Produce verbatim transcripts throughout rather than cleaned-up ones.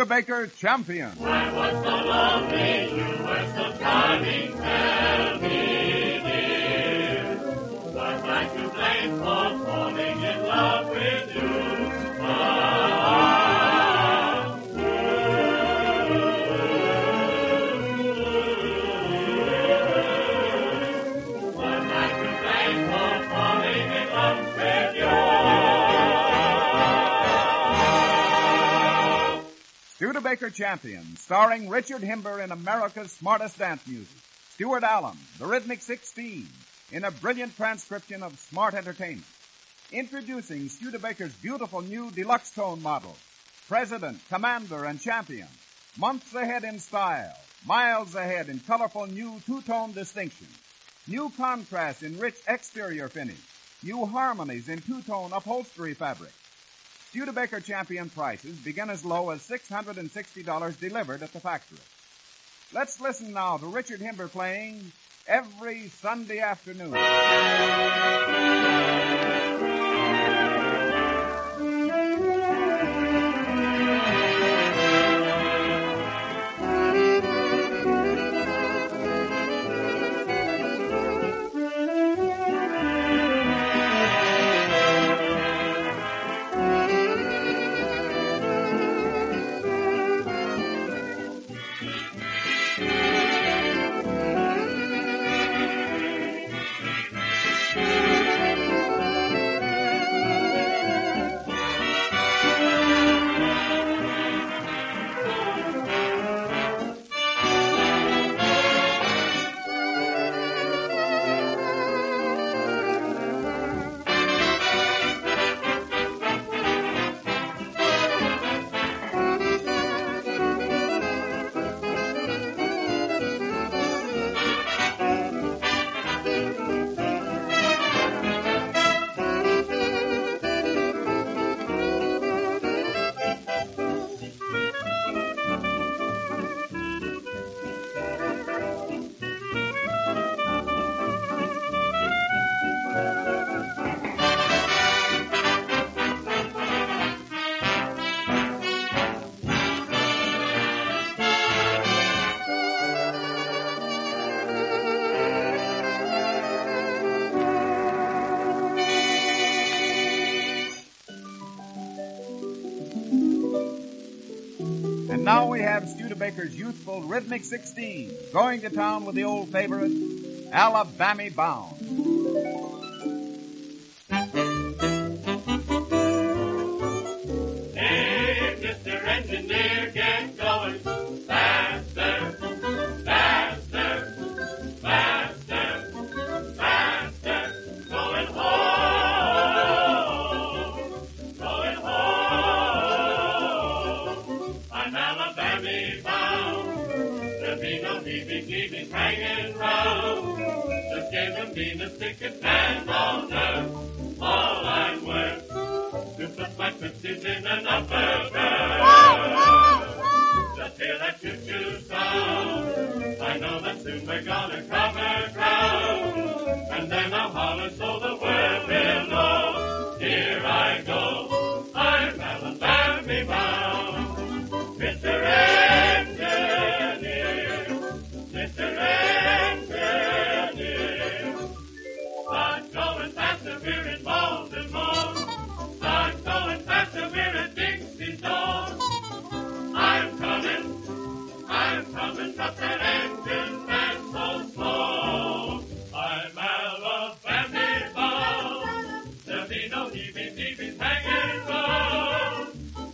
Studebaker champion. I was so lonely, you were so charming, tell me, dear. Was I to blame for falling in love with you? Ah, Studebaker Champion, starring Richard Himber in America's Smartest Dance Music. Stuart Allen, the Rhythmic sixteen, in a brilliant transcription of Smart Entertainment. Introducing Studebaker's beautiful new deluxe tone model, President, Commander, and Champion. Months ahead in style, miles ahead in colorful new two-tone distinction. New contrast in rich exterior finish. New harmonies in two-tone upholstery fabric. Studebaker Champion prices begin as low as six hundred sixty dollars delivered at the factory. Let's listen now to Richard Himber playing Every Sunday Afternoon. And now we have Studebaker's youthful Rhythmic sixteen going to town with the old favorite, Alabama Bound. Hey, Mister Engineer, get going faster, faster, faster, faster, going home, going home. I'm Alabama bound. There'll be no heebie-jeebies hanging round. Just give them me the sickest man on earth. All I'm worth to put my tootsies in an upper berth. Just hear that choo-choo sound. I know that soon we're gonna cover ground. And then I'll holler so the world will know. Here I go, I'm Alabama bound. Mister Engineer, Mister Engineer, start going faster, we're in Baltimore. Start going faster, we're at Dixie's door. I'm coming, I'm coming, stop that engine, man, so slow. I'm Alabama bound. There'll be no heebie-jeebies hanging round.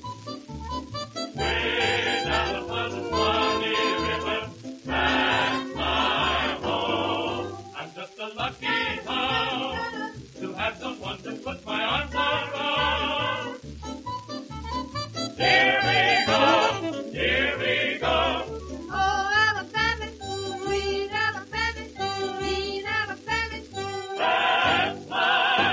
Way down upon the Swanee River, that's my home. I'm just a lucky hound to have someone to put my arms around. Here we go, here we go. Oh, Alabama, sweet Alabama, sweet Alabama. That's my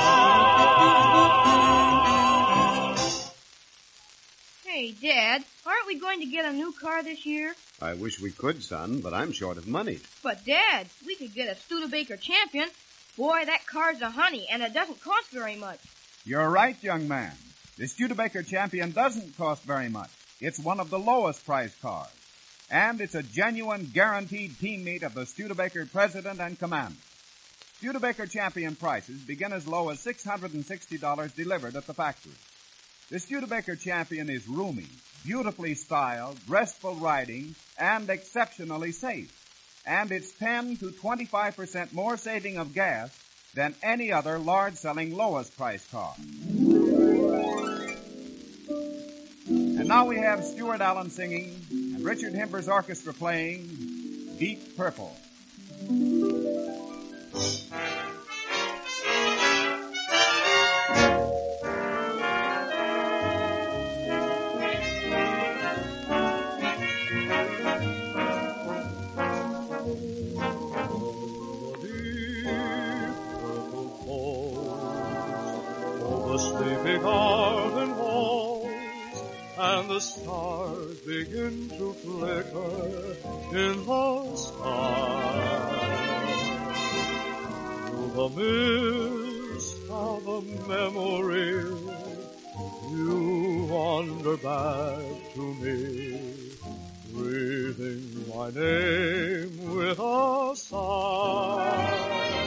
home. Hey, Dad, aren't we going to get a new car this year? I wish we could, son, but I'm short of money. But, Dad, we could get a Studebaker Champion. Boy, that car's a honey, and it doesn't cost very much. You're right, young man. The Studebaker Champion doesn't cost very much. It's one of the lowest priced cars. And it's a genuine guaranteed teammate of the Studebaker President and Commander. Studebaker Champion prices begin as low as six hundred sixty dollars delivered at the factory. The Studebaker Champion is roomy, beautifully styled, restful riding, and exceptionally safe. And it's ten to twenty-five percent more saving of gas than any other large-selling lowest-priced car. And now we have Stuart Allen singing and Richard Himber's orchestra playing Deep Purple. Sleepy garden walls, and the stars begin to flicker in the sky. Through the mist of a memory, you wander back to me, breathing my name with a sigh.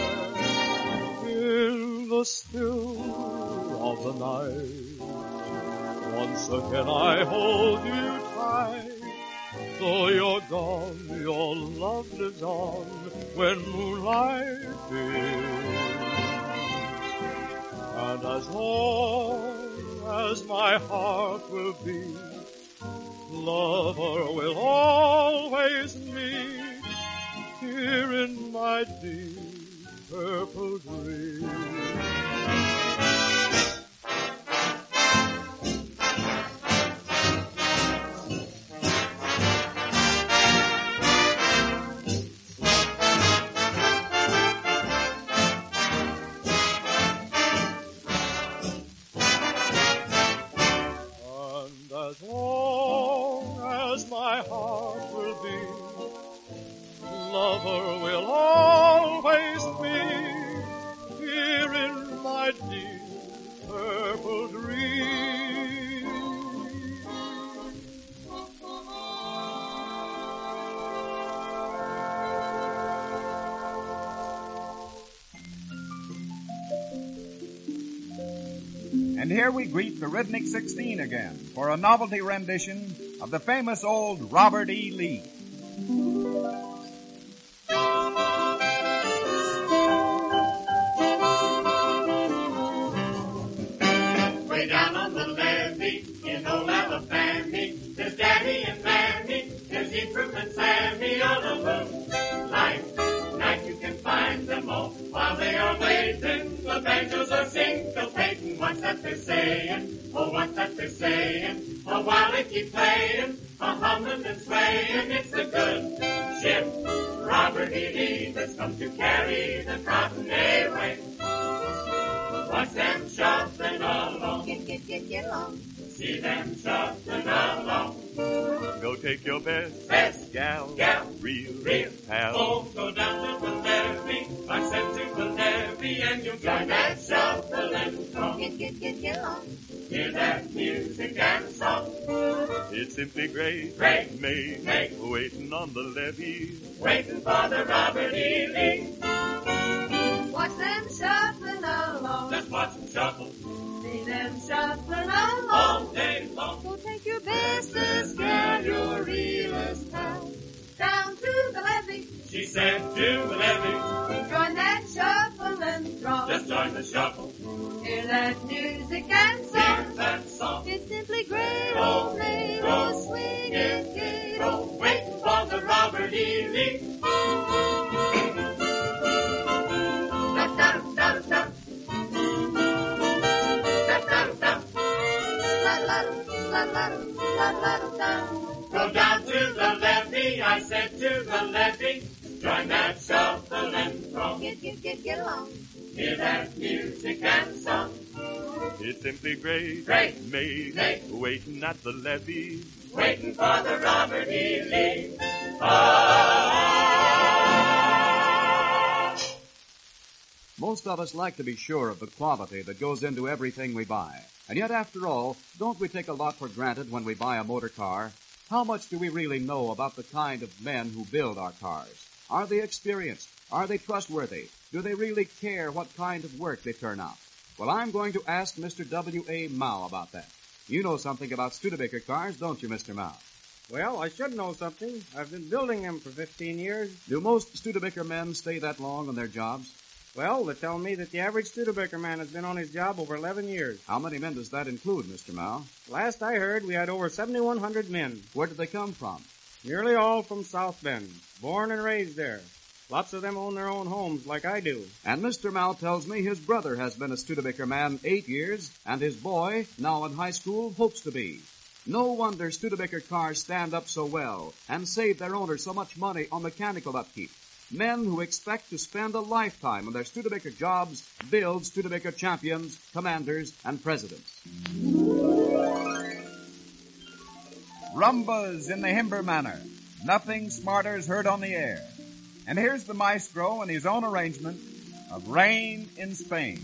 In the still of the night, once again I hold you tight. Though you're gone, your love lives on when moonlight beams. And as long as my heart will beat, lover will always meet here in my deep purple dream. As long as my heart will beat, lover will always be here in my deep purple dream. And here we greet the Rhythmic sixteen again for a novelty rendition of the famous old Robert E. Lee. Way down on the levee in old Alabama, there's Daddy and Mammy, there's Ephraim and Sammy on a moonlight night. You can find them all while they are waiting. The banjos are syncopating. What's that they're saying? Oh, what's that they're saying? Oh, while they keep playing, a humming and swaying, it's the good ship Robert E. Lee that's come to carry the cotton away. Watch them shuffling along. Get, get, get, get along. See them shuffling along. Go take your best, Best gal, gal, real, real pal. Oh, go down to the levee, I said to the levee, and you'll join that shuffling song. Get, get, get, get along. Hear that music and song. It's simply great, Great, made, made. waiting on the levee. Waiting for the Robert E. Lee. Watch them shuffling along. Just watch them shuffle See them shuffling along. all day long. So take your bestest gal, your realest pal, down to the levee. She said to the levee, Join that shuffling throng. just join the shuffle. Hear that music and Hear song. that song. It's simply great. Oh, Oh, play, oh, oh, swing it, gay. Oh, waiting for the Robert E. Lee. Da-da-da-da. Da-da-da. La-la-la-la-la-la-la-la. Go down to the levee, I said to the levee, join that shuffling throng. Get, get, get, get along. Hear that music and song. It's simply great, Great, made, made. waiting at the levee. Waiting for the Robert E. Lee. Ah. Most Most of us like to be sure of the quality that goes into everything we buy. And yet, after all, don't we take a lot for granted when we buy a motor car? How much do we really know about the kind of men who build our cars? Are they experienced? Are they trustworthy? Do they really care what kind of work they turn out? Well, I'm going to ask Mister W A. Mao about that. You know something about Studebaker cars, don't you, Mister Mao? Well, I should know something. I've been building them for fifteen years. Do most Studebaker men stay that long on their jobs? Well, they tell me that the average Studebaker man has been on his job over eleven years. How many men does that include, Mister Mao? Last I heard, we had over seventy-one hundred men. Where did they come from? Nearly all from South Bend. Born and raised there. Lots of them own their own homes like I do. And Mister Mao tells me his brother has been a Studebaker man eight years, and his boy, now in high school, hopes to be. No wonder Studebaker cars stand up so well and save their owners so much money on mechanical upkeep. Men who expect to spend a lifetime on their Studebaker jobs build Studebaker champions, commanders, and presidents. Rumbas in the Himber manner. Nothing smarter's heard on the air. And here's the maestro in his own arrangement of Rain in Spain.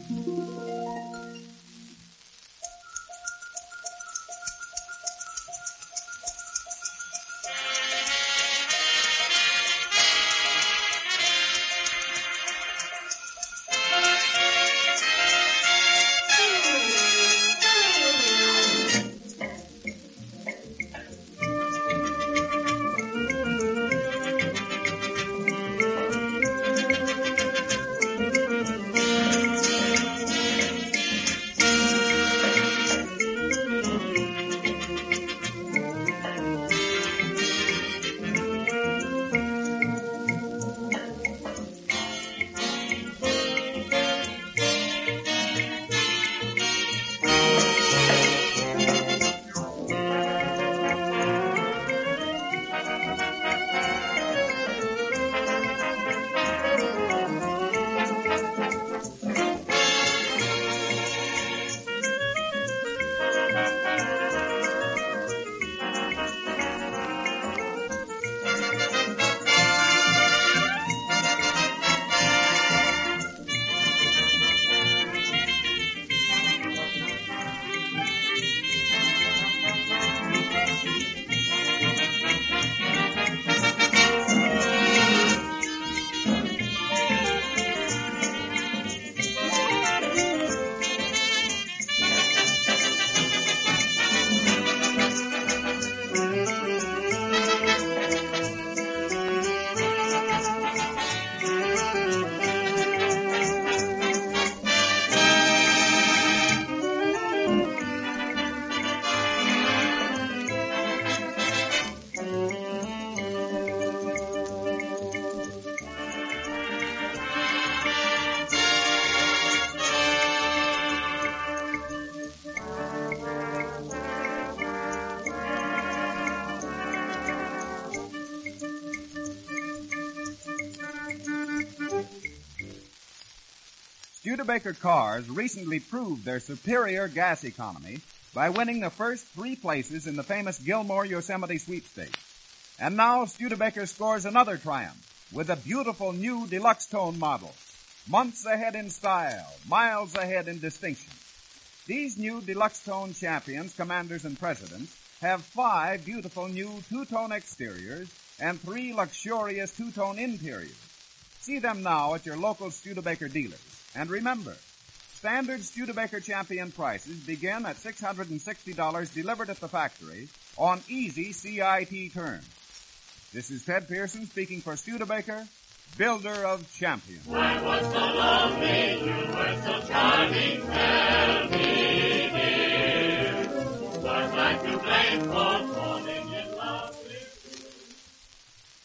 Studebaker cars recently proved their superior gas economy by winning the first three places in the famous Gilmore Yosemite sweepstakes. And now Studebaker scores another triumph with a beautiful new deluxe tone model. Months ahead in style, miles ahead in distinction. These new deluxe tone champions, commanders, and presidents have five beautiful new two-tone exteriors and three luxurious two-tone interiors. See them now at your local Studebaker dealers. And remember, standard Studebaker champion prices begin at six hundred sixty dollars delivered at the factory on easy C I T terms. This is Ted Pearson speaking for Studebaker, builder of champions. I was so lonely, you were so charming, tell me, dear, was I to blame for falling?